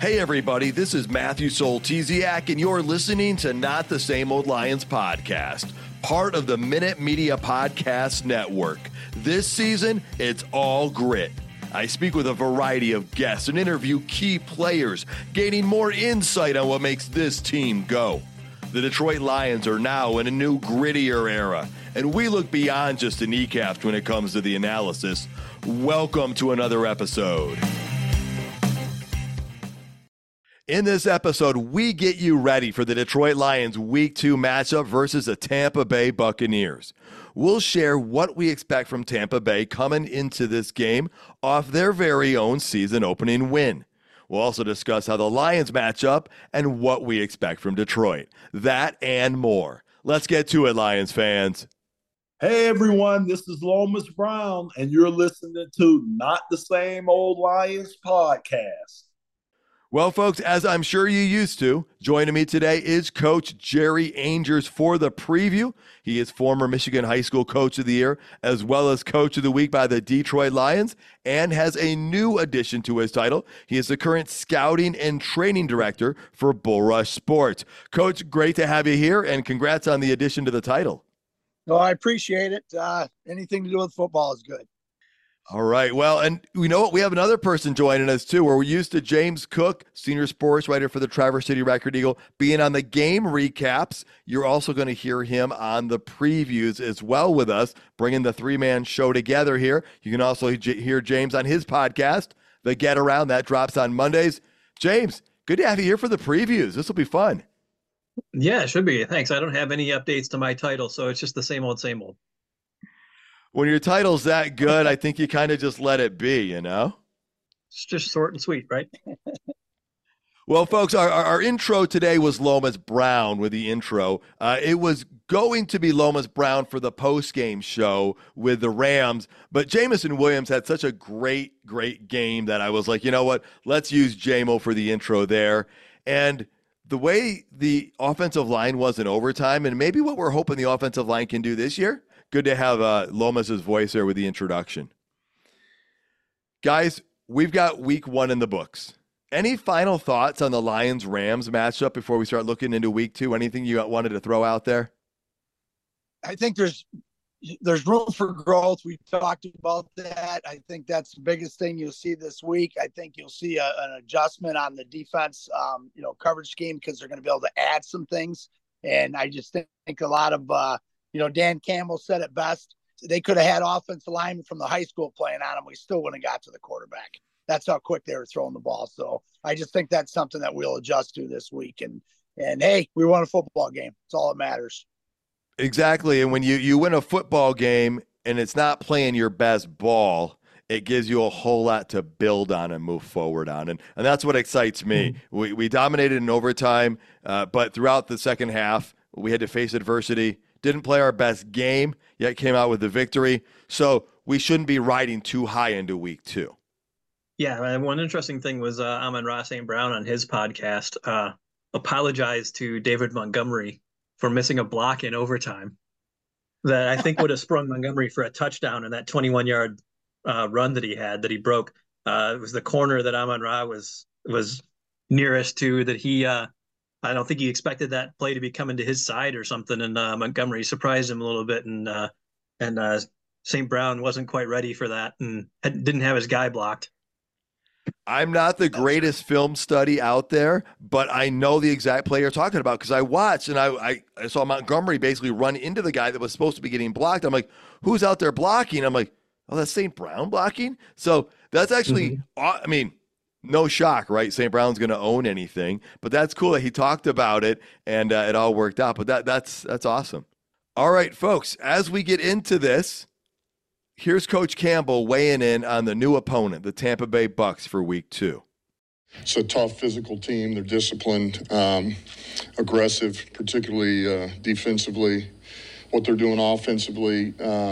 Hey everybody, this is Matthew Soltesiak, and you're listening to Not the Same Old Lions podcast, part of the Minute Media Podcast Network. This season, it's all grit. I speak with a variety of guests and interview key players, gaining more insight on what makes this team go. The Detroit Lions are now in a new, grittier era, and we look beyond just the kneecaps when it comes to the analysis. Welcome to another episode. In this episode, we get you ready for the Detroit Lions Week 2 matchup versus the Tampa Bay Buccaneers. We'll share what we expect from Tampa Bay coming into this game off their very own season-opening win. We'll also discuss how the Lions match up and what we expect from Detroit. That and more. Let's get to it, Lions fans. Hey, everyone. This is Lomas Brown, and you're listening to Not the Same Old Lions podcast. Well, folks, as I'm sure you used to, joining me today is Coach Jerry Angers for the preview. He is former Michigan High School Coach of the Year, as well as Coach of the Week by the Detroit Lions, and has a new addition to his title. He is the current Scouting and Training Director for Bull Rush Sports. Coach, great to have you here, and congrats on the addition to the title. No, I appreciate it. Anything to do with football is good. All right. Well, and you know what? We have another person joining us, too. We're used to James Cook, senior sports writer for the Traverse City Record Eagle, being on the game recaps. You're also going to hear him on the previews as well with us, bringing the three-man show together here. You can also hear James on his podcast, The Get Around. That drops on Mondays. James, good to have you here for the previews. This will be fun. Yeah, it should be. Thanks. I don't have any updates to my title, so it's just the same old, same old. When your title's that good, I think you kind of just let it be, you know? It's just short and sweet, right? Well, folks, our intro today was Lomas Brown with the intro. It was going to be Lomas Brown for the post-game show with the Rams, but Jameson Williams had such a great game that I was like, you know what? Let's use JMO for the intro there. And the way the offensive line was in overtime, and maybe what we're hoping the offensive line can do this year, good to have Lomas's voice there with the introduction. Guys, we've got week 1 in the books. Any final thoughts on the Lions-Rams matchup before we start looking into week 2? Anything you wanted to throw out there? I think there's room for growth. We talked about that. I think that's the biggest thing you'll see this week. I think you'll see an adjustment on the defense, coverage scheme, because they're going to be able to add some things. And I just think a lot of Dan Campbell said it best. They could have had offensive linemen from the high school playing on them. We still wouldn't have got to the quarterback. That's how quick they were throwing the ball. So I just think that's something that we'll adjust to this week. And hey, we won a football game. That's all that matters. Exactly. And when you win a football game and it's not playing your best ball, it gives you a whole lot to build on and move forward on. And that's what excites me. Mm-hmm. We dominated in overtime, but throughout the second half, we had to face adversity. Didn't play our best game, yet came out with the victory. So we shouldn't be riding too high into week 2. Yeah, and one interesting thing was Amon-Ra St. Brown on his podcast apologized to David Montgomery for missing a block in overtime that I think would have sprung Montgomery for a touchdown in that 21-yard run that he broke. It was the corner that Amon-Ra was nearest to that he I don't think he expected that play to be coming to his side or something, and Montgomery surprised him a little bit, and St. Brown wasn't quite ready for that and didn't have his guy blocked. I'm not the greatest film study out there, but I know the exact play you're talking about because I watched and I saw Montgomery basically run into the guy that was supposed to be getting blocked. I'm like, who's out there blocking? I'm like, oh, that's St. Brown blocking? So that's actually, I mean, no shock, right? St. Brown's going to own anything, but that's cool that he talked about it and it all worked out. But that's awesome. All right, folks, as we get into this, here's Coach Campbell weighing in on the new opponent, the Tampa Bay Bucs, for week 2. It's a tough physical team. They're disciplined, aggressive, particularly defensively. What they're doing offensively,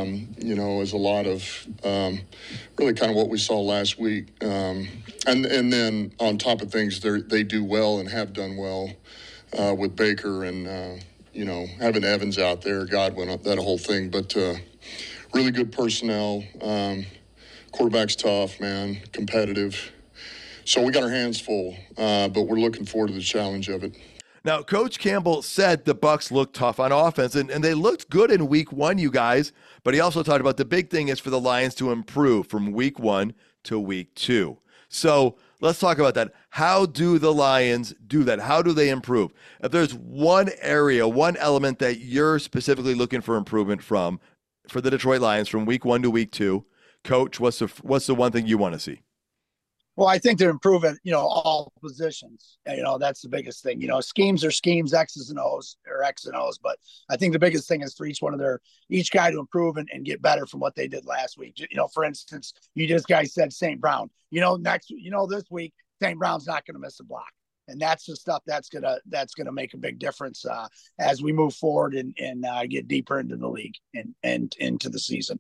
is a lot of really kind of what we saw last week. And then on top of things, they do well and have done well with Baker and, having Evans out there, Godwin, that whole thing. But really good personnel. Quarterback's tough, man, competitive. So we got our hands full, but we're looking forward to the challenge of it. Now, Coach Campbell said the Bucs looked tough on offense, and they looked good in week one, you guys. But he also talked about the big thing is for the Lions to improve from week one to week two. So let's talk about that. How do the Lions do that? How do they improve? If there's one area, one element that you're specifically looking for improvement from for the Detroit Lions from week one to week two, Coach, what's the one thing you want to see? Well, I think they're improving, all positions. That's the biggest thing. Schemes are schemes, X's and O's or X and O's. But I think the biggest thing is for each guy to improve and get better from what they did last week. For instance, you just guys said St. Brown. This week, St. Brown's not going to miss a block. And that's the stuff that's gonna make a big difference as we move forward and get deeper into the league and into the season.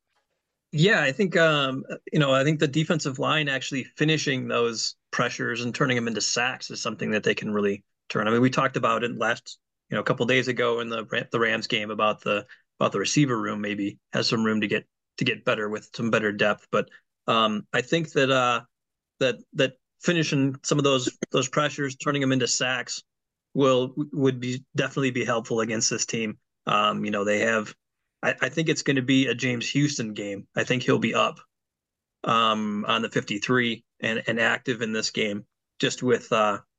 Yeah, I think I think the defensive line actually finishing those pressures and turning them into sacks is something that they can really turn. I mean, we talked about it last a couple of days ago in the Rams game about the receiver room maybe has some room to get better with some better depth. But I think that that finishing some of those pressures, turning them into sacks would definitely be helpful against this team. They have. I think it's going to be a James Houston game. I think he'll be up on the 53 and active in this game, just with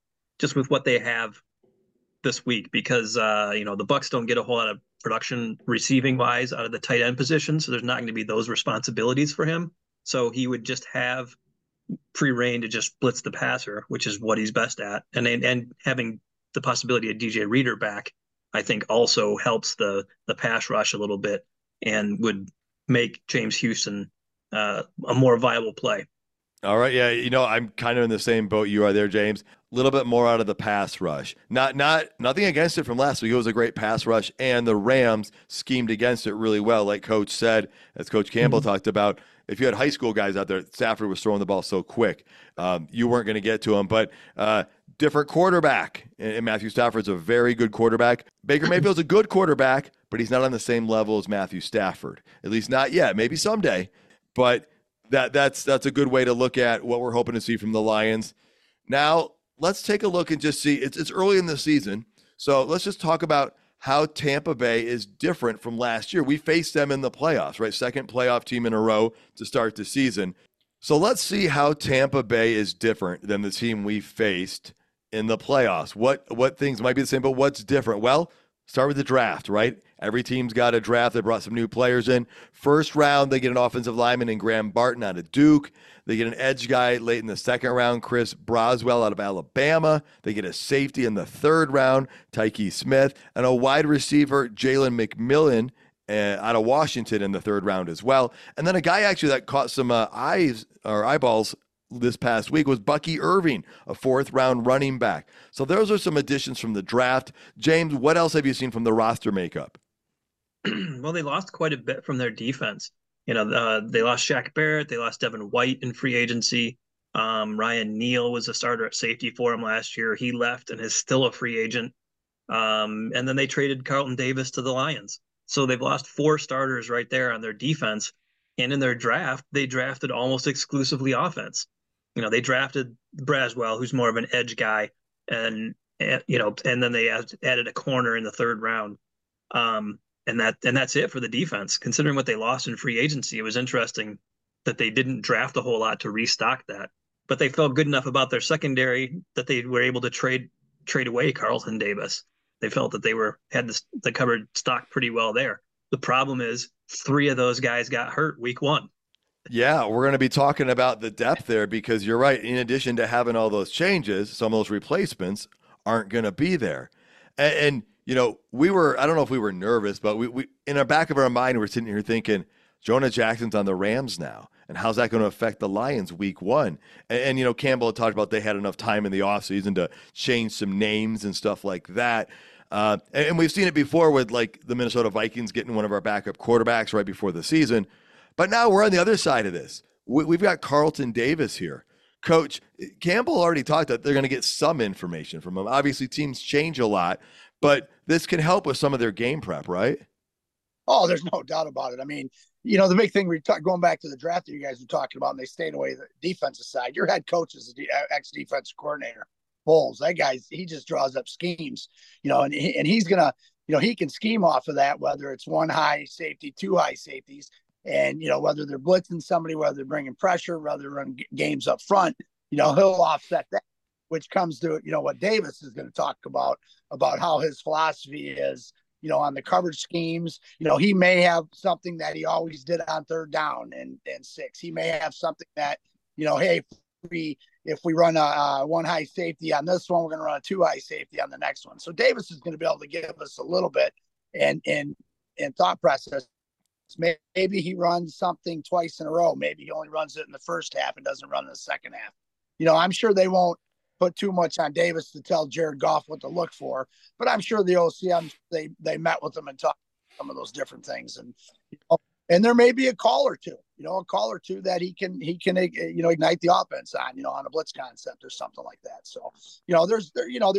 what they have this week, because the Bucs don't get a whole lot of production receiving wise out of the tight end position, so there's not going to be those responsibilities for him. So he would just have free reign to just blitz the passer, which is what he's best at, and having the possibility of DJ Reader back, I think also helps the pass rush a little bit and would make James Houston a more viable play. All right. Yeah. I'm kind of in the same boat you are there, James. A little bit more out of the pass rush. Nothing against it from last week. It was a great pass rush, and the Rams schemed against it really well. Like Coach said, as Coach Campbell talked about, if you had high school guys out there, Stafford was throwing the ball so quick, you weren't going to get to him. But different quarterback, and Matthew Stafford's a very good quarterback. Baker Mayfield's a good quarterback, but he's not on the same level as Matthew Stafford, at least not yet. Maybe someday, but that's a good way to look at what we're hoping to see from the Lions. Now, let's take a look and just see. It's early in the season, so let's just talk about how Tampa Bay is different from last year. We faced them in the playoffs, right? Second playoff team in a row to start the season. So let's see how Tampa Bay is different than the team we faced in the playoffs. What things might be the same, but what's different? Well, start with the draft, right? Every team's got a draft. They brought some new players in. First round, they get an offensive lineman in Graham Barton out of Duke. They get an edge guy late in the second round, Chris Broswell out of Alabama. They get a safety in the third round, Tyke Smith, and a wide receiver, Jalen McMillan, out of Washington in the third round as well. And then a guy actually that caught some eyeballs this past week was Bucky Irving, a fourth round running back. So those are some additions from the draft. James, what else have you seen from the roster makeup? Well, they lost quite a bit from their defense. They lost Shaq Barrett. They lost Devin White in free agency. Ryan Neal was a starter at safety for him last year. He left and is still a free agent. And then they traded Carlton Davis to the Lions. So they've lost 4 starters right there on their defense. And in their draft, they drafted almost exclusively offense. They drafted Braswell, who's more of an edge guy, and then they added a corner in the third round. And that's it for the defense. Considering what they lost in free agency, it was interesting that they didn't draft a whole lot to restock that. But they felt good enough about their secondary that they were able to trade away Carlton Davis. They felt that they had the cupboard stocked pretty well there. The problem is 3 of those guys got hurt week 1. Yeah, we're going to be talking about the depth there because you're right. In addition to having all those changes, some of those replacements aren't going to be there. And I don't know if we were nervous, but we in the back of our mind, we're sitting here thinking, Jonah Jackson's on the Rams now. And how's that going to affect the Lions week 1? And Campbell had talked about they had enough time in the offseason to change some names and stuff like that. And we've seen it before with like the Minnesota Vikings getting one of our backup quarterbacks right before the season. But now we're on the other side of this. We've got Carlton Davis here. Coach, Campbell already talked that they're going to get some information from him. Obviously, teams change a lot, but this can help with some of their game prep, right? Oh, there's no doubt about it. I mean, the big thing going back to the draft that you guys were talking about, and they stayed away the defensive side. Your head coach is the ex-defensive coordinator, Bowles. That guy, he just draws up schemes, and he's gonna, he can scheme off of that, whether it's one high safety, two high safeties, and whether they're blitzing somebody, whether they're bringing pressure, whether they're running games up front, he'll offset that. Which comes to what Davis is going to talk about how his philosophy is. On the coverage schemes, he may have something that he always did on third down and 6. He may have something that, hey, if we run a one high safety on this one, we're going to run a two high safety on the next one. So Davis is going to be able to give us a little bit and thought process. Maybe he runs something twice in a row. Maybe he only runs it in the first half and doesn't run in the second half. I'm sure they won't put too much on Davis to tell Jared Goff what to look for, but I'm sure the OCM, they met with him and talked some of those different things. And there may be a call or two that he can ignite the offense on a blitz concept or something like that. So, there's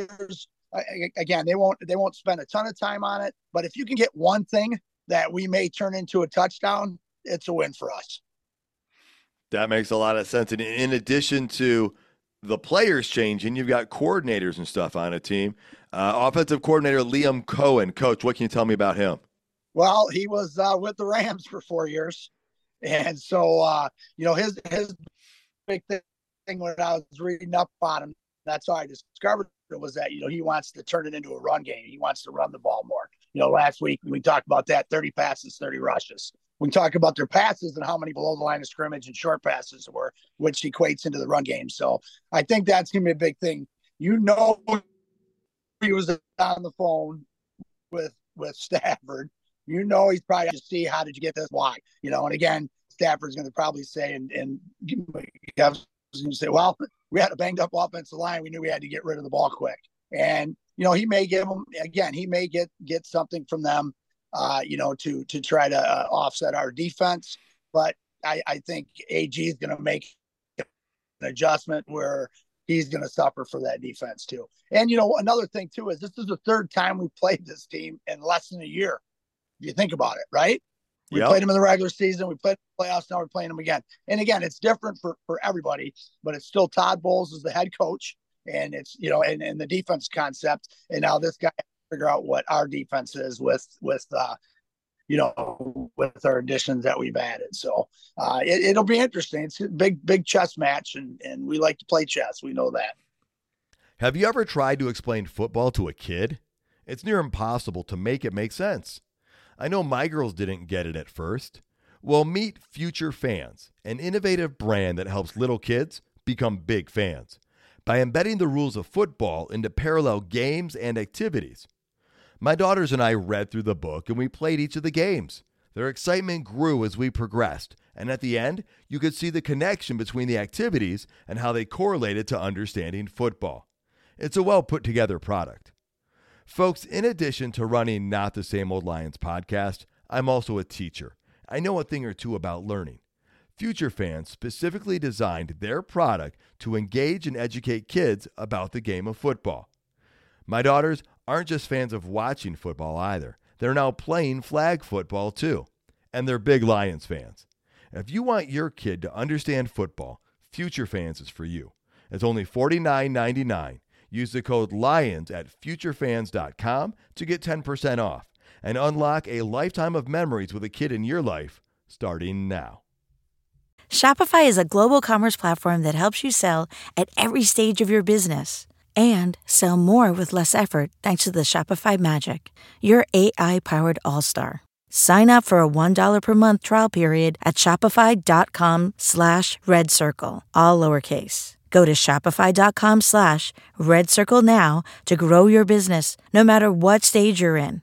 again, they won't spend a ton of time on it, but if you can get one thing that we may turn into a touchdown, it's a win for us. That makes a lot of sense. And in addition to the players changing, you've got coordinators and stuff on a team. Offensive coordinator Liam Cohen. Coach, what can you tell me about him? Well, he was with the Rams for 4 years. And so, his big thing when I was reading up on him, that's how I discovered it, was that, he wants to turn it into a run game. He wants to run the ball more. Last week we talked about that, 30 passes, 30 rushes. We talk about their passes and how many below the line of scrimmage and short passes were, which equates into the run game. So I think that's going to be a big thing. He was on the phone with Stafford. He's probably going to see, how did you get this? Why? And again, Stafford's going to probably say, and say, well, we had a banged up offensive line. We knew we had to get rid of the ball quick. And, he may give them, again, he may get something from them, to try to offset our defense. But I think AG is going to make an adjustment where he's going to suffer for that defense too. And, another thing too, is this is the third time we played this team in less than a year. If you think about it, right? We played them in the regular season. We played the playoffs. Now we're playing them again. And again, it's different for everybody, but it's still Todd Bowles as the head coach. And it's, and the defense concept. And now this guy figure out what our defense is with our additions that we've added. So it'll be interesting. It's a big chess match, and we like to play chess. We know that. Have you ever tried to explain football to a kid? It's near impossible to make it make sense. I know my girls didn't get it at first. Well, meet Future Fans, an innovative brand that helps little kids become big fans by embedding the rules of football into parallel games and activities. My daughters and I read through the book and we played each of the games. Their excitement grew as we progressed, and at the end, you could see the connection between the activities and how they correlated to understanding football. It's a well put together product. Folks, in addition to running Not the Same Old Lions podcast, I'm also a teacher. I know a thing or two about learning. Future Fans specifically designed their product to engage and educate kids about the game of football. My daughters aren't just fans of watching football either. They're now playing flag football too. And they're big Lions fans. If you want your kid to understand football, Future Fans is for you. It's only $49.99. Use the code LIONS at futurefans.com to get 10% off and unlock a lifetime of memories with a kid in your life starting now. Shopify is a global commerce platform that helps you sell at every stage of your business and sell more with less effort thanks to the Shopify Magic, your AI-powered all-star. Sign up for a $1 per month trial period at shopify.com/redcircle, all lowercase. Go to shopify.com/redcircle now to grow your business no matter what stage you're in.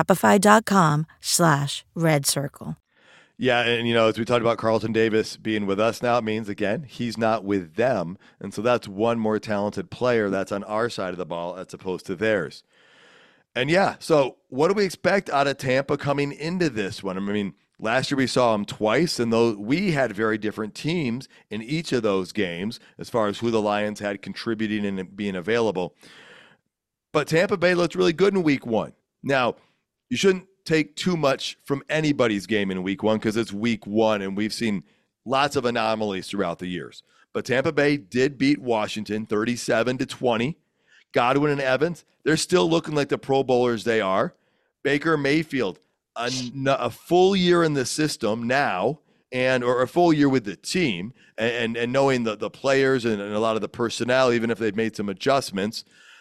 Shopify.com/redcircle. Yeah, and as we talked about Carlton Davis being with us now, it means, again, he's not with them. And so that's one more talented player that's on our side of the ball as opposed to theirs. And yeah, so what do we expect out of Tampa coming into this one? I mean, last year we saw them twice, and though we had very different teams in each of those games as far as who the Lions had contributing and being available. But Tampa Bay looked really good in week one. Now, you shouldn't take too much from anybody's game in week one because it's week one and we've seen lots of anomalies throughout the years. But Tampa Bay did beat Washington 37-20. Godwin and Evans, they're still looking like the Pro Bowlers they are. Baker Mayfield, a full year in the system now, or a full year with the team, and knowing the players and a lot of the personnel, even if they've made some adjustments.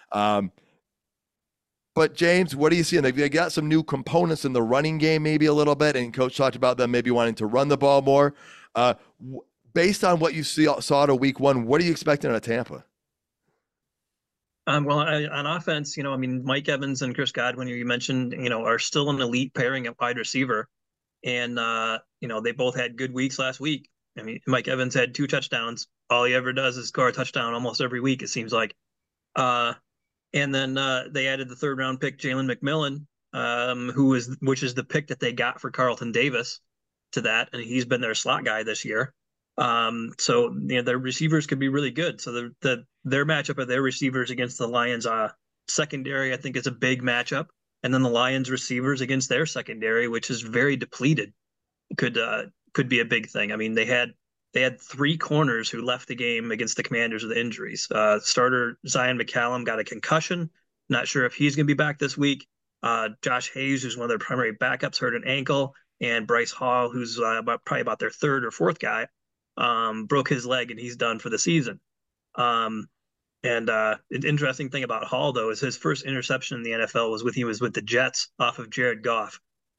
But James, what are you seeing? They got some new components in the running game, maybe a little bit, and Coach talked about them maybe wanting to run the ball more. Based on what you saw to week one, what are you expecting out of Tampa? Well, on offense, Mike Evans and Chris Godwin, you mentioned, are still an elite pairing at wide receiver. And, they both had good weeks last week. I mean, Mike Evans had 2 touchdowns. All he ever does is score a touchdown almost every week, it seems like. And then they added the 3rd-round pick, Jalen McMillan, which is the pick that they got for Carlton Davis to that. And he's been their slot guy this year. So their receivers could be really good. So their matchup of their receivers against the Lions secondary, I think, is a big matchup. And then the Lions receivers against their secondary, which is very depleted, could be a big thing. I mean, they had 3 corners who left the game against the Commanders with injuries. Starter Zion McCallum got a concussion. Not sure if he's going to be back this week. Josh Hayes, who's one of their primary backups, hurt an ankle. And Bryce Hall, who's probably about their 3rd or 4th guy, broke his leg and he's done for the season. An interesting thing about Hall, though, is his first interception in the NFL was with the Jets off of Jared Goff.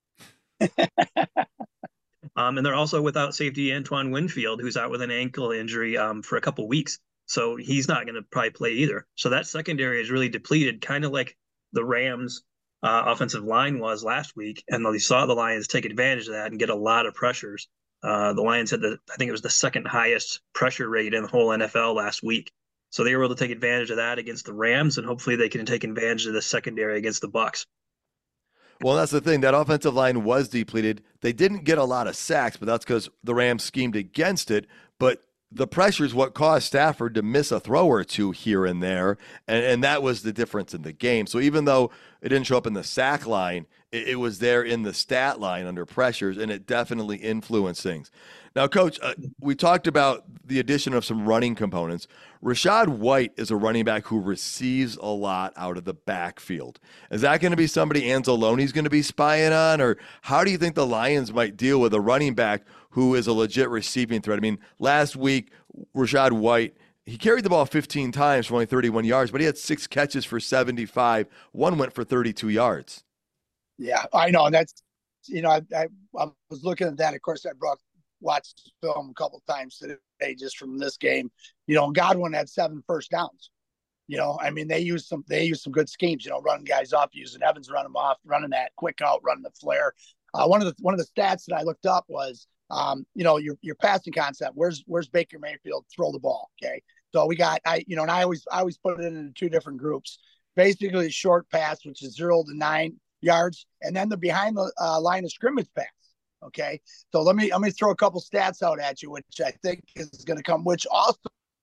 And they're also without safety Antoine Winfield, who's out with an ankle injury for a couple weeks. So he's not going to probably play either. So that secondary is really depleted, kind of like the Rams' offensive line was last week. And they saw the Lions take advantage of that and get a lot of pressures. The Lions had I think it was the 2nd highest pressure rate in the whole NFL last week. So they were able to take advantage of that against the Rams, and hopefully they can take advantage of the secondary against the Bucs. Well, that's the thing. That offensive line was depleted. They didn't get a lot of sacks, but that's because the Rams schemed against it. But the pressure is what caused Stafford to miss a throw or two here and there, and that was the difference in the game. So even though it didn't show up in the sack line, it was there in the stat line under pressures, and it definitely influenced things. Now, Coach, we talked about the addition of some running components. Rachaad White is a running back who receives a lot out of the backfield. Is that going to be somebody Anzalone's going to be spying on, or how do you think the Lions might deal with a running back who is a legit receiving threat? I mean, last week, Rachaad White, he carried the ball 15 times for only 31 yards, but he had 6 catches for 75. One went for 32 yards. Yeah, I know. That's, I was looking at that. Of course, watched the film a couple times today just from this game. Godwin had 7 first downs. They used some good schemes, running guys off, using Evans, running them off, running that quick out, running the flare. One of the stats that I looked up was, your passing concept. Where's Baker Mayfield throw the ball? Okay. So we got, I always put it into 2 different groups. Basically, short pass, which is 0 to 9 yards, and then the behind the line of scrimmage pass. Okay, so let me throw a couple stats out at you, which I think is going to come, which also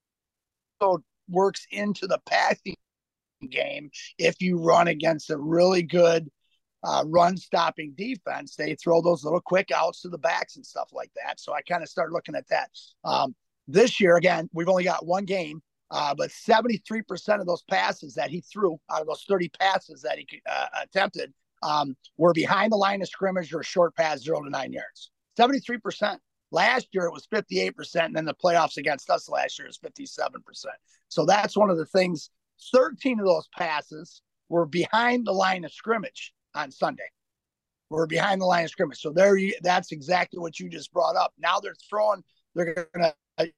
works into the passing game. If you run against a really good run stopping defense, they throw those little quick outs to the backs and stuff like that. So I kind of started looking at that. This year, again, we've only got 1 game, but 73% of those passes that he threw out of those 30 passes that he attempted were behind the line of scrimmage or a short pass 0 to 9 yards. 73%. Last year it was 58%, and then the playoffs against us last year was 57%. So that's one of the things. 13 of those passes were behind the line of scrimmage on Sunday. We're behind the line of scrimmage. So that's exactly what you just brought up. Now they're going to,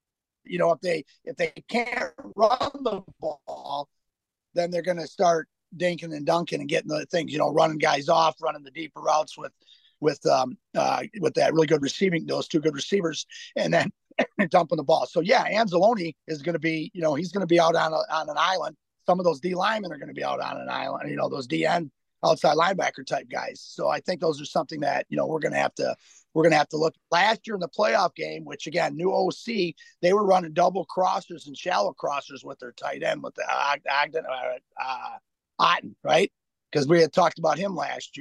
if they can't run the ball, then they're going to start dinking and dunking and getting the things, running guys off, running the deeper routes with that really good receiving, those 2 good receivers, and then dumping the ball. So yeah, Anzalone is going to be, he's going to be out on an island. Some of those D linemen are going to be out on an island, those DN outside linebacker type guys. So I think those are something that, we're going to have to look. Last year in the playoff game, which again, new OC, they were running double crossers and shallow crossers with their tight end, with the Otten, right? Because we had talked about him last year.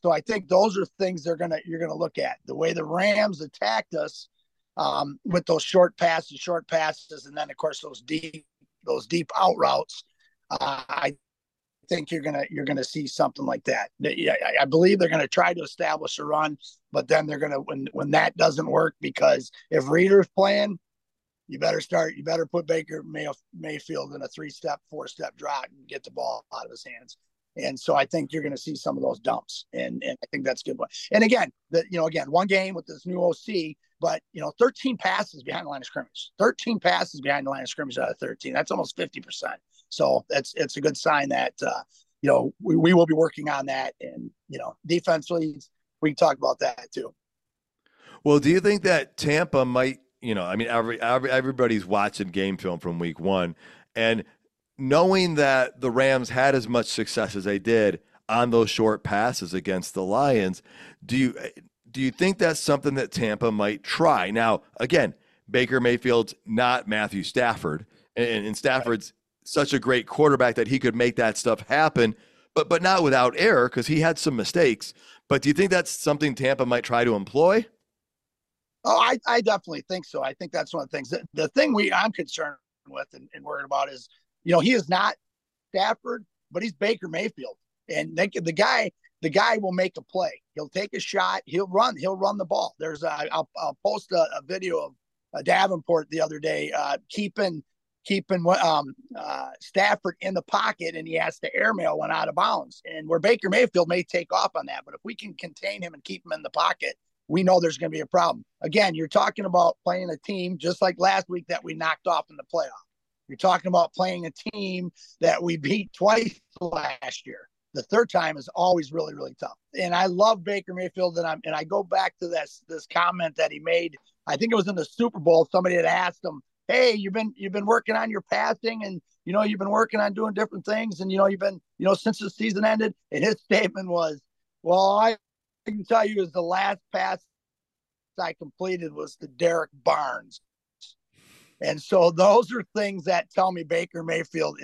So I think those are things you're gonna look at. The way the Rams attacked us with those short passes, and then of course those deep out routes. I think you're gonna see something like that. I believe they're gonna try to establish a run, but then they're gonna when that doesn't work, because if Reeder's playing, you better put Baker Mayfield in a 3-step, 4-step drop and get the ball out of his hands. And so I think you're going to see some of those dumps, and I think that's a good one. And again, one game with this new OC, but 13 passes behind the line of scrimmage. 13 passes behind the line of scrimmage out of 13. That's almost 50%. So it's a good sign that we will be working on that, and defensively we can talk about that too. Well, do you think that Tampa might? Everybody's watching game film from week 1, and knowing that the Rams had as much success as they did on those short passes against the Lions, do you think that's something that Tampa might try? Now, again, Baker Mayfield's not Matthew Stafford, and Stafford's such a great quarterback that he could make that stuff happen, but not without error, because he had some mistakes. But do you think that's something Tampa might try to employ? Oh, I definitely think so. I think that's one of the things. The thing I'm concerned with and worried about is, he is not Stafford, but he's Baker Mayfield, and the guy will make a play. He'll take a shot. He'll run the ball. I'll post a video of Davenport the other day, keeping Stafford in the pocket, and he has to airmail one out of bounds, and where Baker Mayfield may take off on that. But if we can contain him and keep him in the pocket, we know there's going to be a problem. Again, you're talking about playing a team just like last week that we knocked off in the playoff. You're talking about playing a team that we beat twice last year. The third time is always really, really tough. And I love Baker Mayfield, and I go back to this comment that he made. I think it was in the Super Bowl. Somebody had asked him, "Hey, you've been working on your passing, and you've been working on doing different things, and you've been since the season ended." And his statement was, "Well, I can tell you, is the last pass I completed was to Derek Barnes." And so those are things that tell me Baker Mayfield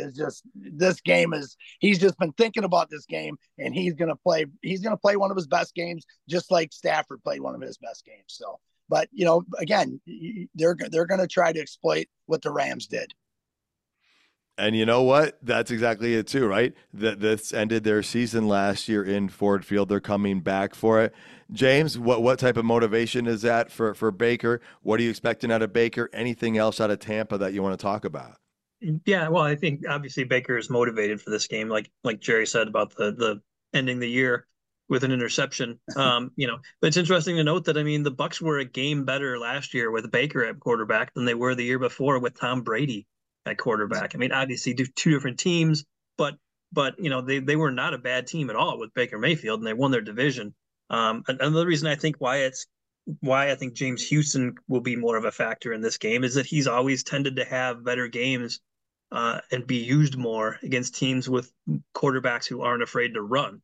he's just been thinking about this game, and he's going to play one of his best games, just like Stafford played one of his best games. So, but again, they're going to try to exploit what the Rams did. And you know what? That's exactly it too, right? This ended their season last year in Ford Field. They're coming back for it. James, what type of motivation is that for Baker? What are you expecting out of Baker? Anything else out of Tampa that you want to talk about? Yeah, well, I think obviously Baker is motivated for this game, like Jerry said about the ending the year with an interception. But it's interesting to note that the Bucs were a game better last year with Baker at quarterback than they were the year before with Tom Brady at quarterback. Obviously two different teams, but they were not a bad team at all with Baker Mayfield, and they won their division. Another reason I think why I think James Houston will be more of a factor in this game is that he's always tended to have better games and be used more against teams with quarterbacks who aren't afraid to run.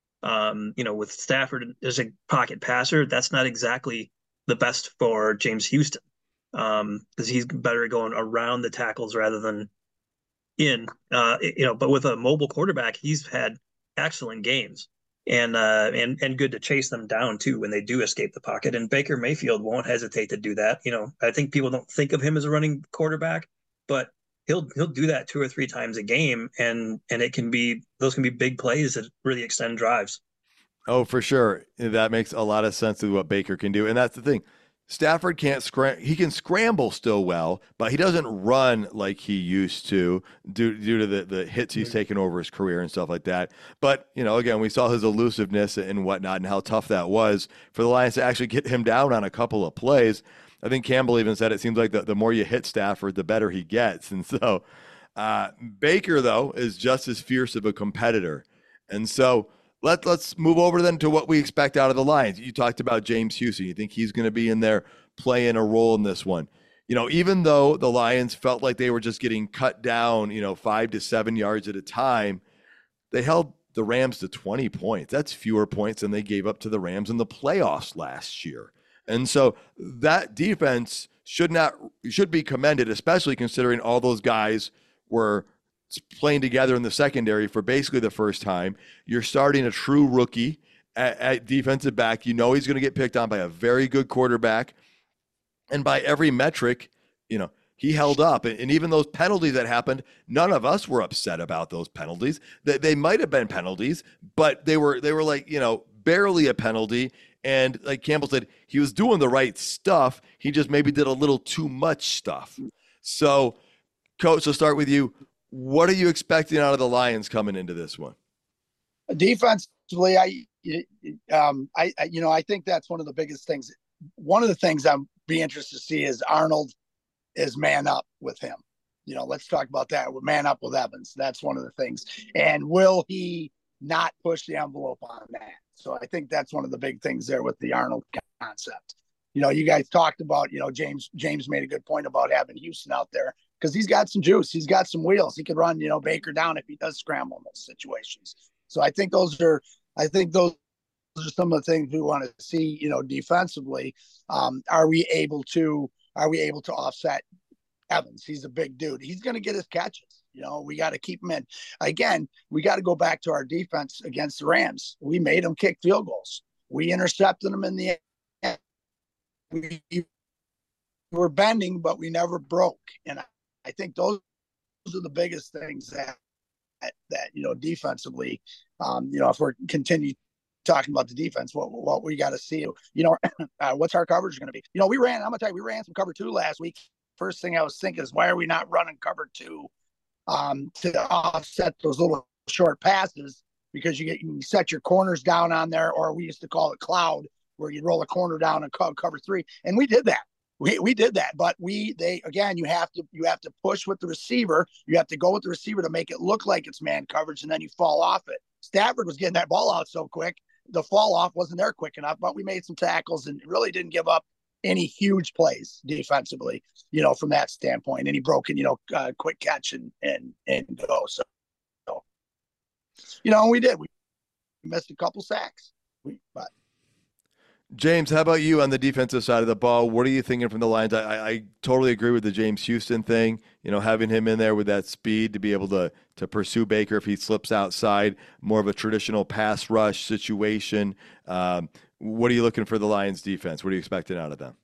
With Stafford as a pocket passer, that's not exactly the best for James Houston, because he's better at going around the tackles rather than in. But with a mobile quarterback, he's had excellent games. And good to chase them down too when they do escape the pocket. And Baker Mayfield won't hesitate to do that. I think people don't think of him as a running quarterback, but he'll do that 2 or 3 times a game, and those can be big plays that really extend drives. Oh, for sure. That makes a lot of sense with what Baker can do. And that's the thing. Stafford can't he can scramble still well, but he doesn't run like he used to due to the hits he's taken over his career and stuff like that. But, again, we saw his elusiveness and whatnot and how tough that was for the Lions to actually get him down on a couple of plays. I think Campbell even said it seems like the more you hit Stafford, the better he gets. And so Baker, though, is just as fierce of a competitor. And so Let's move over then to what we expect out of the Lions. You talked about James Houston. You think he's going to be in there playing a role in this one? Even though the Lions felt like they were just getting cut down, 5 to 7 yards at a time, they held the Rams to 20 points. That's fewer points than they gave up to the Rams in the playoffs last year. And so that defense should be commended, especially considering all those guys were playing together in the secondary for basically the first time. You're starting a true rookie at defensive back. You know he's going to get picked on by a very good quarterback. And by every metric, he held up. And even those penalties that happened, none of us were upset about those penalties. They might have been penalties, but they were like, barely a penalty. And like Campbell said, he was doing the right stuff. He just maybe did a little too much stuff. So, Coach, I'll start with you. What are you expecting out of the Lions coming into this one? Defensively, I think that's one of the biggest things. One of the things I'm be interested to see is Arnold is man up with him. Let's talk about that. With man up with Evans. That's one of the things. And will he not push the envelope on that? So I think that's one of the big things there with the Arnold concept. You guys talked about, James made a good point about having Houston out there because he's got some juice. He's got some wheels. He could run, Baker down if he does scramble in those situations. So I think those are some of the things we want to see, defensively. Are we able to offset Evans? He's a big dude. He's going to get his catches. We got to keep him in. Again, we got to go back to our defense against the Rams. We made them kick field goals. We intercepted them in the end. We were bending, but we never broke. And I think those are the biggest things that defensively, if we're continue talking about the defense, what we got to see, what's our coverage going to be? I'm going to tell you, we ran some cover 2 last week. First thing I was thinking is, why are we not running cover 2 to offset those little short passes? Because you set your corners down on there, or we used to call it cloud, where you roll a corner down and cover 3. And we did that. We did that, but you have to push with the receiver. You have to go with the receiver to make it look like it's man coverage, and then you fall off it. Stafford was getting that ball out so quick. The fall off wasn't there quick enough, but we made some tackles and really didn't give up any huge plays defensively, from that standpoint. Any broken, quick catch and go. So, we did. We missed a couple sacks. But James, how about you on the defensive side of the ball? What are you thinking from the Lions? I totally agree with the James Houston thing, having him in there with that speed to be able to pursue Baker if he slips outside, more of a traditional pass rush situation. What are you looking for the Lions defense? What are you expecting out of them?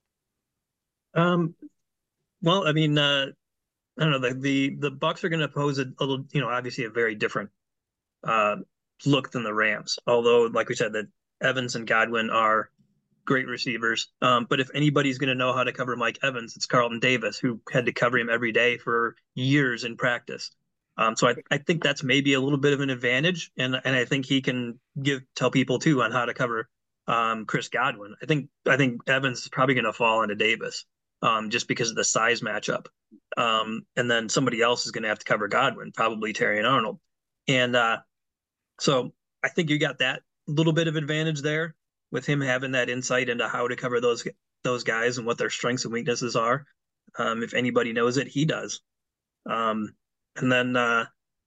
Well, I mean, I don't know. The Bucs are going to pose a little, obviously a very different look than the Rams. Although, like we said, that Evans and Godwin are great receivers. But if anybody's going to know how to cover Mike Evans, it's Carlton Davis, who had to cover him every day for years in practice. So I think that's maybe a little bit of an advantage, and I think he can tell people too on how to cover Chris Godwin. I think Evans is probably going to fall into Davis just because of the size matchup, and then somebody else is going to have to cover Godwin, probably Terrion Arnold, and so I think you got that little bit of advantage there with him having that insight into how to cover those guys and what their strengths and weaknesses are. If anybody knows it, he does. And then, the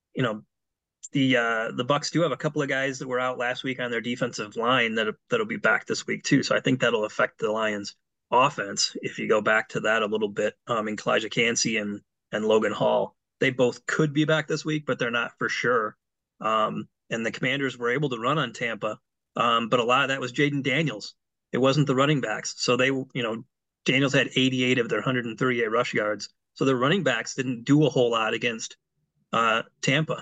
Bucs do have a couple of guys that were out last week on their defensive line that'll be back this week too. So I think that'll affect the Lions offense. If you go back to that a little bit, in Kalijah Kancey and Logan Hall, they both could be back this week, but they're not for sure. And the Commanders were able to run on Tampa. But a lot of that was Jaden Daniels. It wasn't the running backs. So Daniels had 88 of their 138 rush yards. So the running backs didn't do a whole lot against Tampa.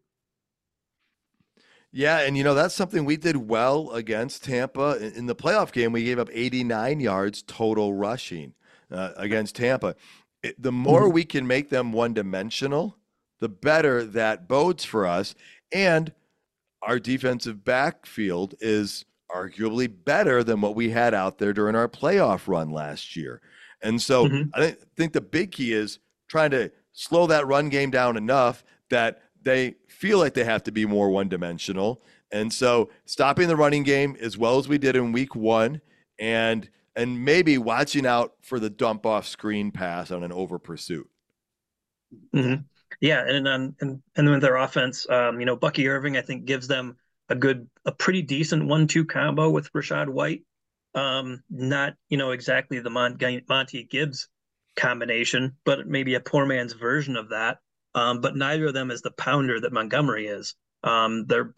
Yeah, and that's something we did well against Tampa. In the playoff game, we gave up 89 yards total rushing against Tampa. The more we can make them one-dimensional, the better that bodes for us. And our defensive backfield is arguably better than what we had out there during our playoff run last year. And so I think the big key is trying to slow that run game down enough that they feel like they have to be more one-dimensional. And so stopping the running game as well as we did in week 1 and maybe watching out for the dump off screen pass on an over pursuit. Mm-hmm. Yeah, and then with their offense, Bucky Irving, I think, gives them a pretty decent 1-2 combo with Rachaad White. Not exactly the Monty Gibbs combination, but maybe a poor man's version of that. But neither of them is the pounder that Montgomery is. They're both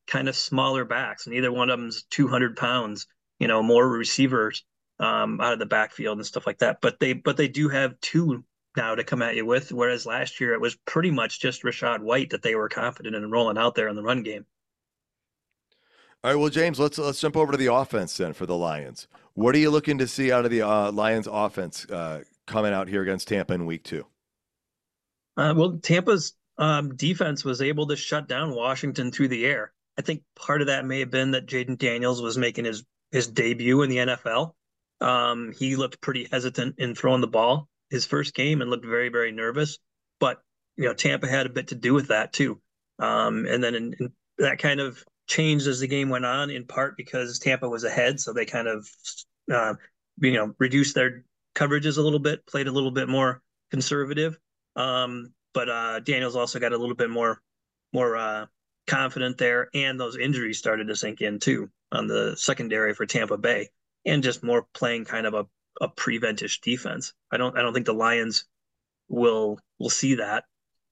kind of smaller backs, and either one of them's 200 pounds. More receivers out of the backfield and stuff like that. But they do have two now to come at you with, whereas last year it was pretty much just Rachaad White that they were confident in rolling out there in the run game. All right, well, James, let's jump over to the offense then for the Lions. What are you looking to see out of the Lions offense coming out here against Tampa in week 2? Well, Tampa's defense was able to shut down Washington through the air. I think part of that may have been that Jaden Daniels was making his debut in the NFL. He looked pretty hesitant in throwing the ball his first game and looked very, very nervous. But Tampa had a bit to do with that too. And then that kind of changed as the game went on, in part because Tampa was ahead, so they kind of reduced their coverages a little bit, played a little bit more conservative. But Daniels also got a little bit more confident there, and those injuries started to sink in too on the secondary for Tampa Bay, and just more playing kind of a preventish defense. I don't think the Lions will see that.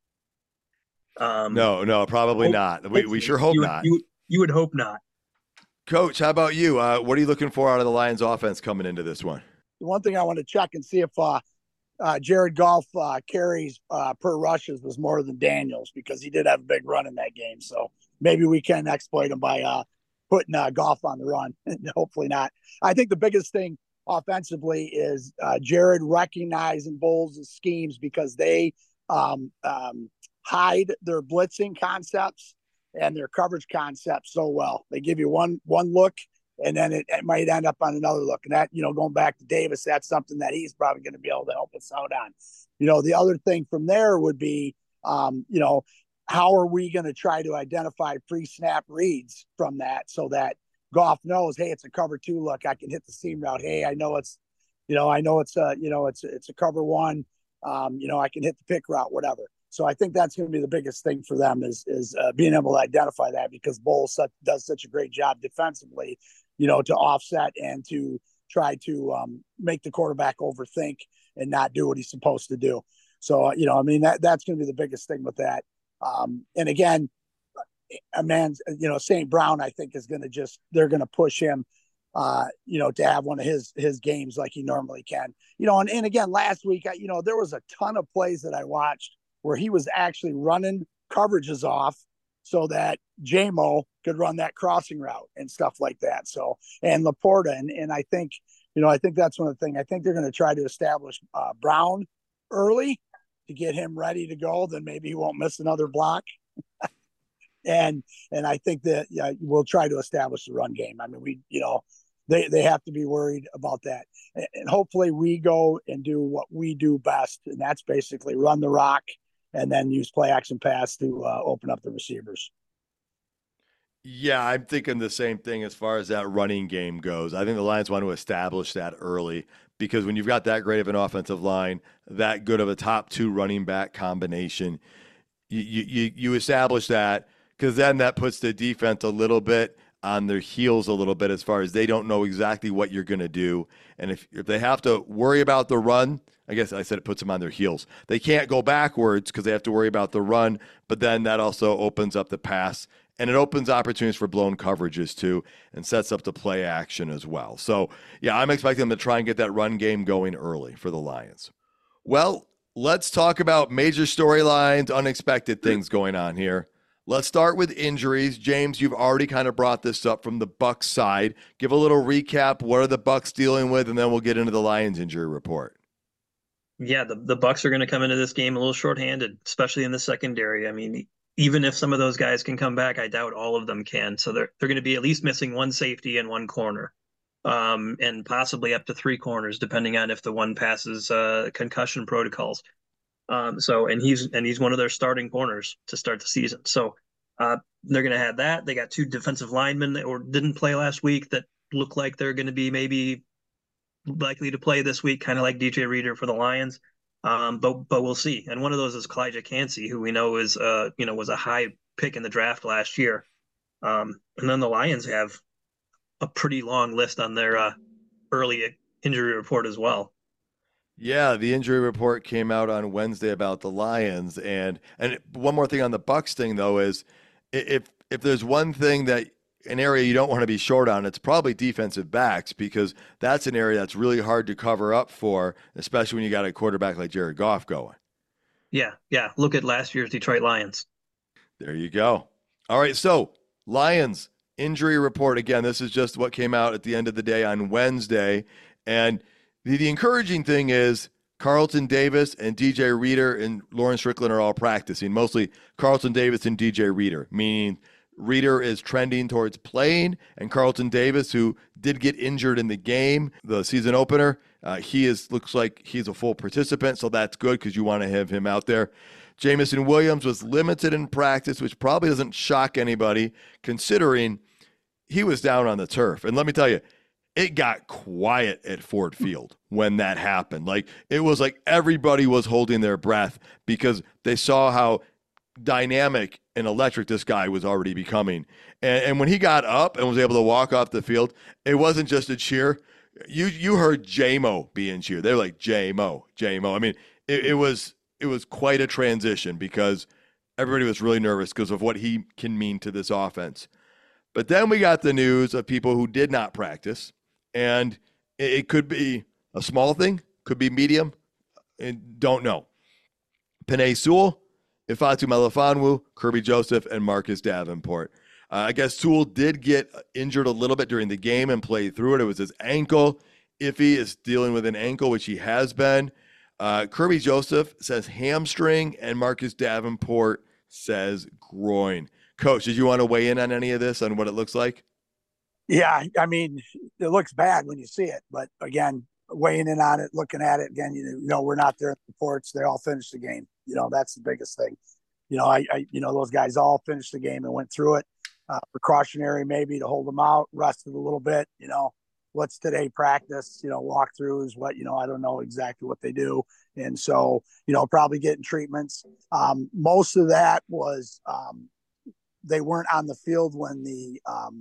No, probably not. We sure hope not. You would hope not. Coach, how about you? What are you looking for out of the Lions offense coming into this one? The one thing I want to check and see if Jared Goff carries per rushes was more than Daniels, because he did have a big run in that game. So maybe we can exploit him by putting Goff on the run. Hopefully not. I think the biggest thing offensively is Jared recognizing Bowles' schemes, because they hide their blitzing concepts and their coverage concepts so well. They give you one look, and then it might end up on another look. And that, going back to Davis, that's something that he's probably going to be able to help us out on. The other thing from there would be, how are we going to try to identify pre-snap reads from that, so that Goff knows, hey, it's a cover 2 look. I can hit the seam route. Hey, I know it's a cover 1. I can hit the pick route, whatever. So I think that's going to be the biggest thing for them is being able to identify that, because Bowles does such a great job defensively, to offset and to try to make the quarterback overthink and not do what he's supposed to do. So, that's going to be the biggest thing with that. And again, St. Brown, I think they're going to push him, to have one of his games like he normally can, and again, last week, there was a ton of plays that I watched where he was actually running coverages off so that J-Mo could run that crossing route and stuff like that. So, and Laporta. And I think, that's one of the things. I think they're going to try to establish Brown early to get him ready to go. Then maybe he won't miss another block. and I think that we'll try to establish the run game. I mean, they have to be worried about that. And hopefully we go and do what we do best. And that's basically run the rock and then use play action pass to open up the receivers. Yeah, I'm thinking the same thing as far as that running game goes. I think the Lions want to establish that early, because when you've got that great of an offensive line, that good of a top 2 running back combination, you establish that, because then that puts the defense a little bit on their heels a little bit, as far as they don't know exactly what you're going to do. And if they have to worry about the run, I guess I said it puts them on their heels. They can't go backwards because they have to worry about the run, but then that also opens up the pass, and it opens opportunities for blown coverages too, and sets up the play action as well. So, yeah, I'm expecting them to try and get that run game going early for the Lions. Well, let's talk about major storylines, unexpected things going on here. Let's start with injuries. James, you've already kind of brought this up from the Bucs side. Give a little recap. What are the Bucs dealing with? And then we'll get into the Lions injury report. Yeah, the Bucs are going to come into this game a little shorthanded, especially in the secondary. I mean, even if some of those guys can come back, I doubt all of them can. So they're going to be at least missing one safety and one corner, and possibly up to 3 corners, depending on if the one passes concussion protocols. And he's one of their starting corners to start the season. So they're going to have that. They got 2 defensive linemen that didn't play last week that look like they're going to be maybe likely to play this week, kind of like DJ Reader for the Lions. But we'll see. And one of those is Kalijah Kancey, who we know is was a high pick in the draft last year. And then the Lions have a pretty long list on their early injury report as well. Yeah, the injury report came out on Wednesday about the Lions, and one more thing on the Bucs thing though is if if there's one thing that an area you don't want to be short on, it's probably defensive backs, because that's an area that's really hard to cover up for, especially when you got a quarterback like Jared Goff going. Yeah. Look at last year's Detroit Lions. There you go. All right, so Lions injury report. Again, this is just what came out at the end of the day on Wednesday. And the encouraging thing is Carlton Davis and DJ Reader and Lauren Strickland are all practicing, mostly Carlton Davis and DJ Reader, meaning Reader is trending towards playing, and Carlton Davis, who did get injured in the game, the season opener, looks like he's a full participant, so that's good because you want to have him out there. Jameson Williams was limited in practice, which probably doesn't shock anybody considering he was down on the turf. And let me tell you, it got quiet at Ford Field when that happened. Like, it was like everybody was holding their breath because they saw how dynamic and electric this guy was already becoming. And when he got up and was able to walk off the field, it wasn't just a cheer. You heard J-Mo being cheered. They were like, J-Mo. I mean, it was quite a transition because everybody was really nervous because of what he can mean to this offense. But then we got the news of people who did not practice, and it could be a small thing, could be medium, and don't know. Penei Sewell, Ifeatu Melifonwu, Kirby Joseph, and Marcus Davenport. I guess Sewell did get injured a little bit during the game and played through it. It was his ankle. Ife is dealing with an ankle, which he has been. Kirby Joseph says hamstring, and Marcus Davenport says groin. Coach, did you want to weigh in on any of this, on what it looks like? Yeah, I mean, it looks bad when you see it, but again, weighing in on it, looking at it again, we're not there in the reports. They all finished the game. That's the biggest thing. Those guys all finished the game and went through it. Precautionary maybe to hold them out, rested a little bit. What's today practice? Walkthroughs, what, I don't know exactly what they do. And so, probably getting treatments. Most of that was they weren't on the field when the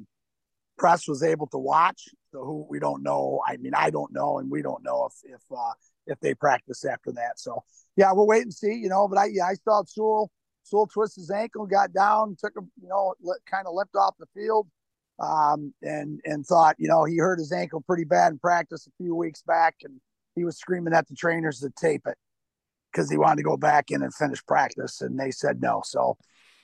press was able to watch. So who we don't know. I mean, I don't know, and we don't know if they practice after that. So yeah, we'll wait and see. But I saw Sewell twist his ankle, got down, took him, kind of limped off the field, and thought, he hurt his ankle pretty bad in practice a few weeks back, and he was screaming at the trainers to tape it because he wanted to go back in and finish practice, and they said no. So,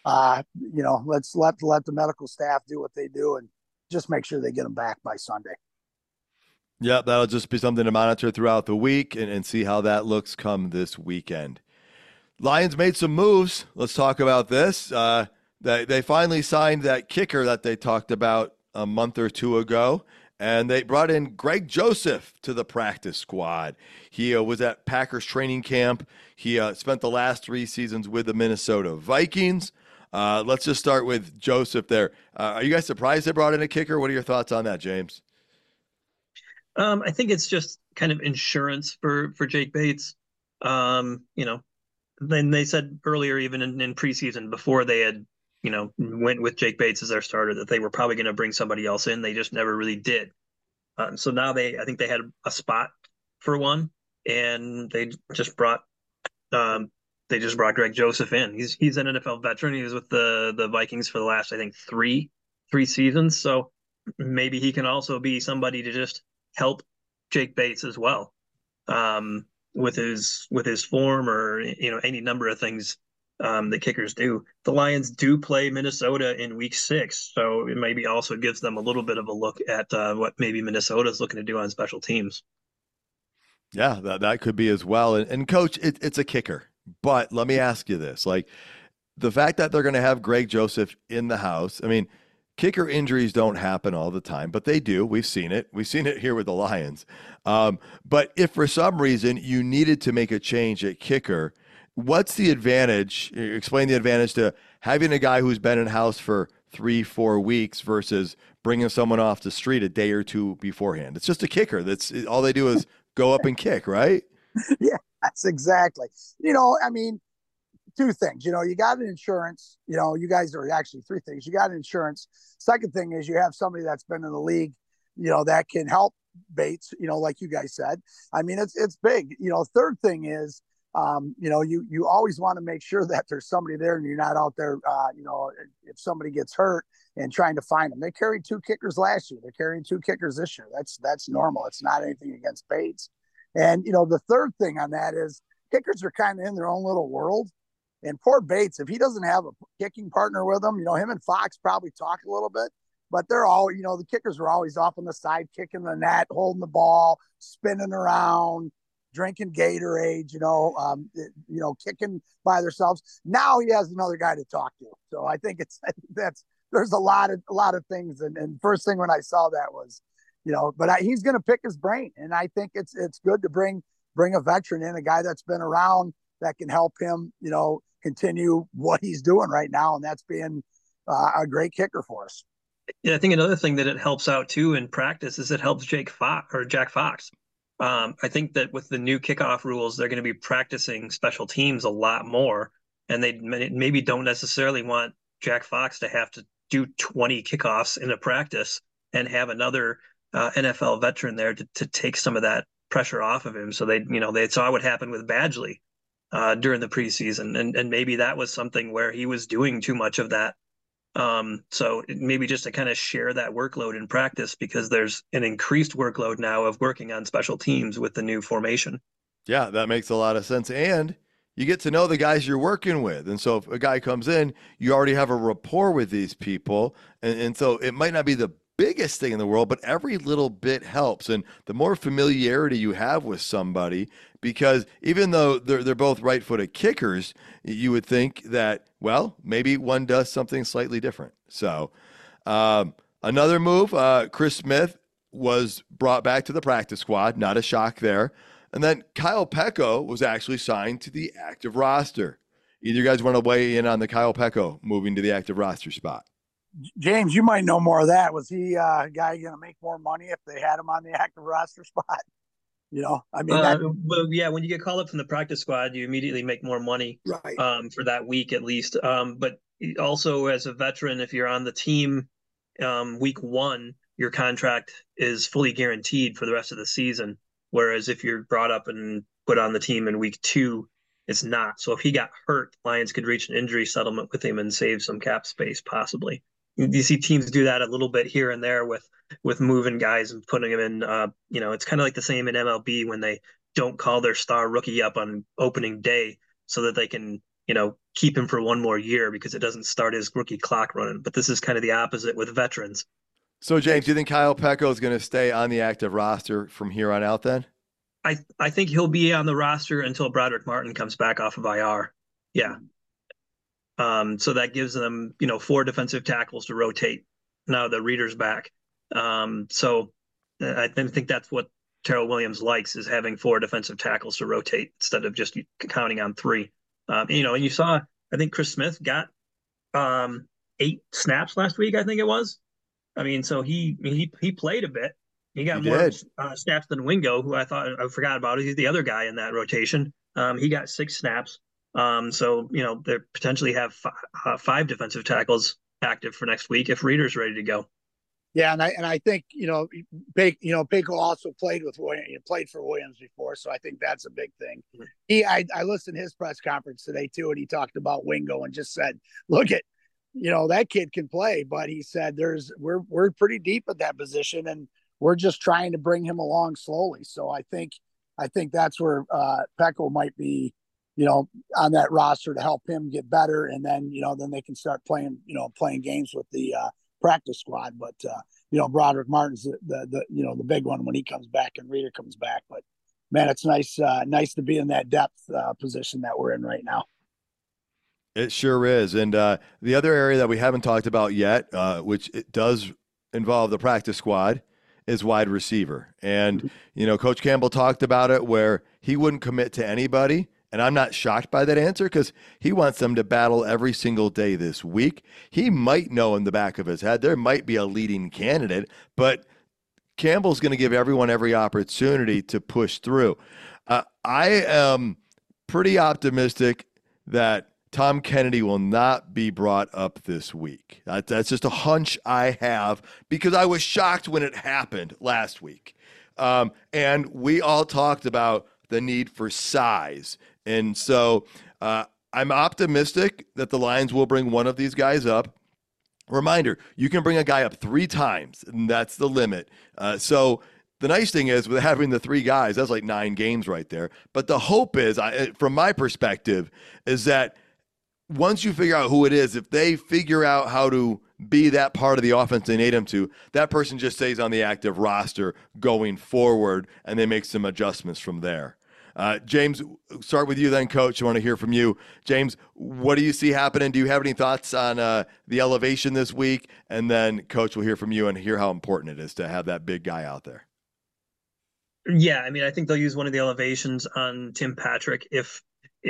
let's let the medical staff do what they do and just make sure they get him back by Sunday. Yeah, that'll just be something to monitor throughout the week and see how that looks come this weekend. Lions made some moves. Let's talk about this. They finally signed that kicker that they talked about a month or two ago, and they brought in Greg Joseph to the practice squad. He was at Packers training camp. He spent the last 3 seasons with the Minnesota Vikings. Let's just start with Joseph there. Are you guys surprised they brought in a kicker? What are your thoughts on that, James? I think it's just kind of insurance for Jake Bates. Then they said earlier, even in preseason, before they had, went with Jake Bates as their starter, that they were probably going to bring somebody else in. They just never really did. So now I think they had a spot for one, and they just brought Greg Joseph in. He's an NFL veteran. He was with the Vikings for the last, I think, three seasons. So maybe he can also be somebody to just help Jake Bates as well. With his form, or any number of things that kickers do. The Lions do play Minnesota in Week 6, so it maybe also gives them a little bit of a look at what maybe Minnesota is looking to do on special teams. Yeah, that could be as well. And Coach, it's a kicker, but let me ask you this: like, the fact that they're going to have Greg Joseph in the house. I mean, kicker injuries don't happen all the time, but they do. We've seen it. We've seen it here with the Lions. But if for some reason you needed to make a change at kicker, what's the advantage? Explain the advantage to having a guy who's been in house for 3-4 weeks versus bringing someone off the street a day or two beforehand. It's just a kicker. That's all they do is go up and kick, right? Yeah, that's exactly. I mean, 2 things. You got an insurance. You guys are actually 3 things. You got insurance. Second thing is you have somebody that's been in the league, that can help Bates, like you guys said. I mean, it's big. Third thing is you always want to make sure that there's somebody there and you're not out there, if somebody gets hurt and trying to find them. They carried 2 kickers last year. They're carrying 2 kickers this year. That's normal. It's not anything against Bates. And, the third thing on that is kickers are kind of in their own little world. And poor Bates, if he doesn't have a kicking partner with him, him and Fox probably talk a little bit, but they're all, the kickers are always off on the side, kicking the net, holding the ball, spinning around, drinking Gatorade, kicking by themselves. Now he has another guy to talk to. So I think there's a lot of things. And first thing when I saw that was, he's going to pick his brain. And I think it's good to bring a veteran in, a guy that's been around that can help him, continue what he's doing right now. And that's being a great kicker for us. Yeah, I think another thing that it helps out too in practice is it helps Jack Fox. I think that with the new kickoff rules, they're going to be practicing special teams a lot more, and they maybe don't necessarily want Jack Fox to have to do 20 kickoffs in a practice and have another NFL veteran there to take some of that pressure off of him. So they saw what happened with Badgley during the preseason, and maybe that was something where he was doing too much of that. So maybe just to kind of share that workload in practice, because there's an increased workload now of working on special teams with the new formation. Yeah, that makes a lot of sense. And you get to know the guys you're working with. And so if a guy comes in, you already have a rapport with these people. And so it might not be the biggest thing in the world, but every little bit helps. And the more familiarity you have with somebody, because even though they're both right-footed kickers, you would think that, well, maybe one does something slightly different. So another move, Chris Smith was brought back to the practice squad, not a shock there. And then Kyle Pecco was actually signed to the active roster. Either you guys want to weigh in on the Kyle Pecco moving to the active roster spot? James, you might know more of that. Was he a guy going to make more money if they had him on the active roster spot? Well, yeah, when you get called up from the practice squad, you immediately make more money, right? For that week at least. But also as a veteran, if you're on the team week 1, your contract is fully guaranteed for the rest of the season. Whereas if you're brought up and put on the team in week 2, it's not. So if he got hurt, Lions could reach an injury settlement with him and save some cap space possibly. You see teams do that a little bit here and there with moving guys and putting them in. It's kind of like the same in MLB when they don't call their star rookie up on opening day so that they can, keep him for one more year because it doesn't start his rookie clock running. But this is kind of the opposite with veterans. So, James, do you think Kyle Pecco is going to stay on the active roster from here on out then? I think he'll be on the roster until Broderick Martin comes back off of IR. Yeah. So that gives them, 4 defensive tackles to rotate. Now the Reader's back. So I think that's what Terrell Williams likes, is having 4 defensive tackles to rotate instead of just counting on 3. And you saw, I think Chris Smith got 8 snaps last week, I think it was. I mean, so he played a bit. He got more snaps than Wingo, who I forgot about. He's the other guy in that rotation. He got 6 snaps. So, they potentially have 5 defensive tackles active for next week if Reader's ready to go. Yeah, and I think Pecco also played for Williams before, so I think that's a big thing. I listened to his press conference today too, and he talked about Wingo and just said, "Look at, that kid can play," but he said we're pretty deep at that position, and we're just trying to bring him along slowly. So I think that's where Pecco might be, on that roster to help him get better, and then then they can start playing games with the practice squad. But Broderick Martin's the big one when he comes back and Reader comes back. But man, it's nice to be in that depth position that we're in right now. It sure is. And the other area that we haven't talked about yet, which it does involve the practice squad, is wide receiver. And Coach Campbell talked about it where he wouldn't commit to anybody. And I'm not shocked by that answer because he wants them to battle every single day this week. He might know in the back of his head there might be a leading candidate, but Campbell's going to give everyone every opportunity to push through. I am pretty optimistic that Tom Kennedy will not be brought up this week. That's just a hunch I have because I was shocked when it happened last week. And we all talked about the need for size. And so I'm optimistic that the Lions will bring one of these guys up. Reminder, you can bring a guy up 3 times, and that's the limit. So the nice thing is with having the 3 guys, that's like 9 games right there. But the hope is, from my perspective, is that once you figure out who it is, if they figure out how to be that part of the offense they need them to, that person just stays on the active roster going forward, and they make some adjustments from there. James, start with you then, Coach. I want to hear from you. James, what do you see happening? Do you have any thoughts on the elevation this week? And then, Coach, we'll hear from you and hear how important it is to have that big guy out there. Yeah, I mean, I think they'll use one of the elevations on Tim Patrick if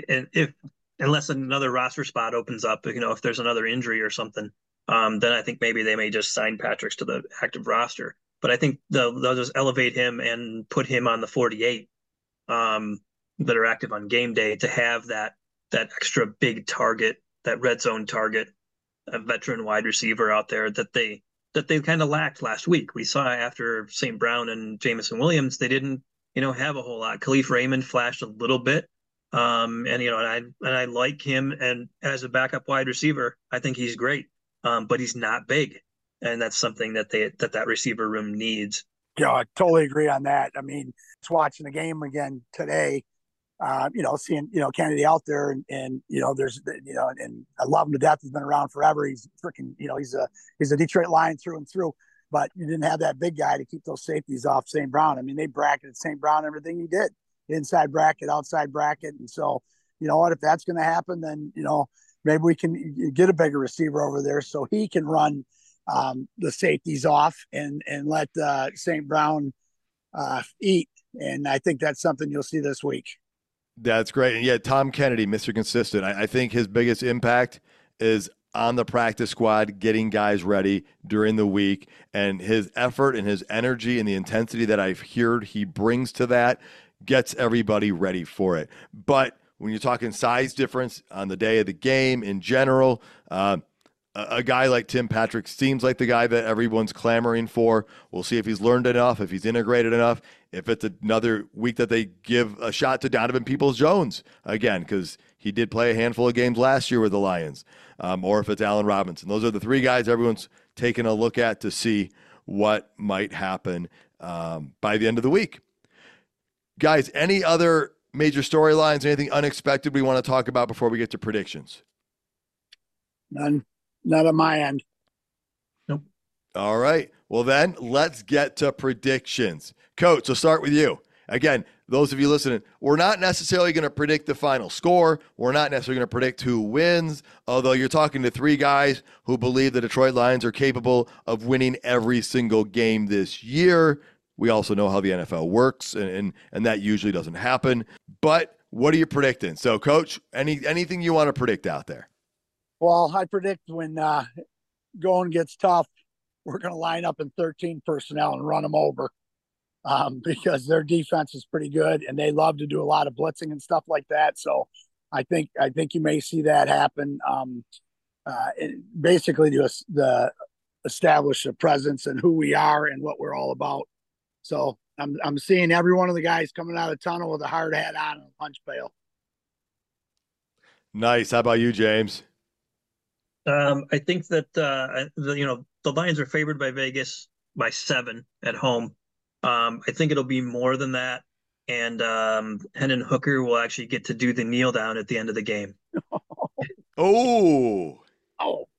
unless another roster spot opens up, if there's another injury or something, then I think maybe they may just sign Patrick's to the active roster. But I think they'll just elevate him and put him on the 48 that are active on game day to have that extra big target, that red zone target, a veteran wide receiver out there that they kind of lacked last week. We saw after St. Brown and Jameson Williams, they didn't, have a whole lot. Khalif Raymond flashed a little bit. And I like him, and as a backup wide receiver, I think he's great. But he's not big. And that's something that receiver room needs. Yeah, I totally agree on that. I mean, just watching the game again today, seeing, Kennedy out there and there's, and I love him to death. He's been around forever. He's freaking, he's a Detroit Lion through and through, but you didn't have that big guy to keep those safeties off St. Brown. I mean, they bracketed St. Brown, everything he did, inside bracket, outside bracket. And so, you know what, if that's going to happen, then, maybe we can get a bigger receiver over there so he can run the safeties off and let St. Brown eat. And I think that's something you'll see this week. That's great. And yeah, Tom Kennedy, Mr. Consistent. I think his biggest impact is on the practice squad, getting guys ready during the week, and his effort and his energy and the intensity that I've heard he brings to that gets everybody ready for it. But when you're talking size difference on the day of the game in general, a guy like Tim Patrick seems like the guy that everyone's clamoring for. We'll see if he's learned enough, if he's integrated enough, if it's another week that they give a shot to Donovan Peoples-Jones again, because he did play a handful of games last year with the Lions, or if it's Allen Robinson. Those are the 3 guys everyone's taking a look at to see what might happen by the end of the week. Guys, any other major storylines, anything unexpected we want to talk about before we get to predictions? None. Not on my end. Nope. All right. Well, then let's get to predictions. Coach, we'll start with you. Again, those of you listening, we're not necessarily going to predict the final score. We're not necessarily going to predict who wins, although you're talking to 3 guys who believe the Detroit Lions are capable of winning every single game this year. We also know how the NFL works, and that usually doesn't happen. But what are you predicting? So, Coach, anything you want to predict out there? Well, I predict when going gets tough, we're going to line up in 13 personnel and run them over because their defense is pretty good and they love to do a lot of blitzing and stuff like that. So I think you may see that happen. Basically, to establish a presence and who we are and what we're all about. So I'm seeing every one of the guys coming out of the tunnel with a hard hat on and a punch pail. Nice. How about you, James? I think that the Lions are favored by Vegas by 7 at home. I think it'll be more than that, and Hendon Hooker will actually get to do the kneel down at the end of the game. Oh. All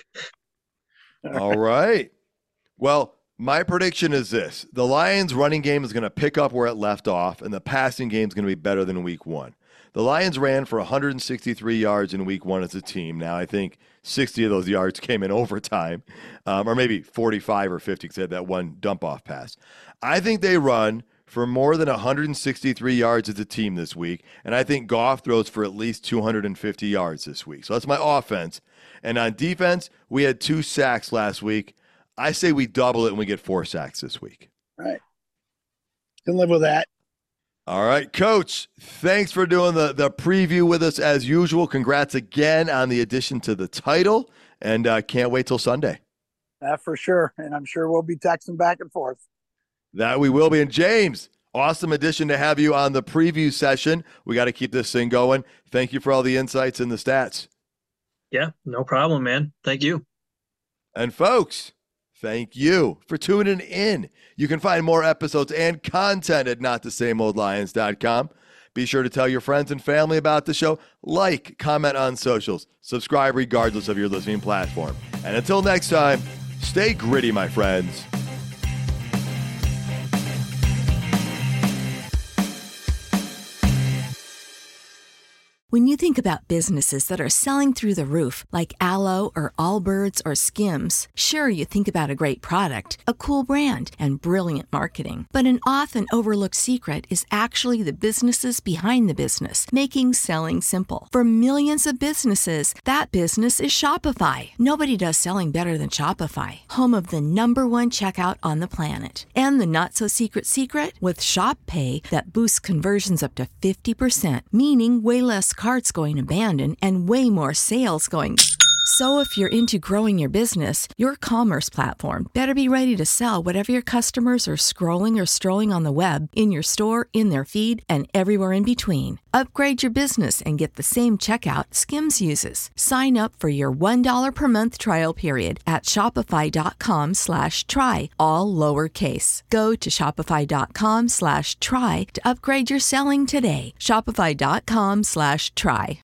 right. Well, my prediction is this. The Lions' running game is going to pick up where it left off, and the passing game is going to be better than week 1. The Lions ran for 163 yards in week 1 as a team. Now, I think 60 of those yards came in overtime, or maybe 45 or 50 because they had that one dump-off pass. I think they run for more than 163 yards as a team this week, and I think Goff throws for at least 250 yards this week. So that's my offense. And on defense, we had 2 sacks last week. I say we double it and we get 4 sacks this week. All right. Can live with that. All right, Coach, thanks for doing the preview with us as usual. Congrats again on the addition to the title, and can't wait till Sunday. For sure, and I'm sure we'll be texting back and forth. That we will be. And James, Awesome addition to have you on the preview session. We got to keep this thing going. Thank you for all the insights and the stats. Yeah, no problem, man. Thank you. And folks, thank you for tuning in. You can find more episodes and content at notthesameoldlions.com. Be sure to tell your friends and family about the show. Like, comment on socials. Subscribe regardless of your listening platform. And until next time, stay gritty, my friends. When you think about businesses that are selling through the roof, like Aloe or Allbirds or Skims, sure, you think about a great product, a cool brand, and brilliant marketing. But an often overlooked secret is actually the businesses behind the business, making selling simple. For millions of businesses, that business is Shopify. Nobody does selling better than Shopify, home of the #1 checkout on the planet. And the not-so-secret secret? With Shop Pay, that boosts conversions up to 50%, meaning way less carts going abandoned and way more sales going. So if you're into growing your business, your commerce platform better be ready to sell whatever your customers are scrolling or strolling on the web, in your store, in their feed, and everywhere in between. Upgrade your business and get the same checkout Skims uses. Sign up for your $1 per month trial period at shopify.com/try, all lowercase. Go to shopify.com/try to upgrade your selling today. Shopify.com/try.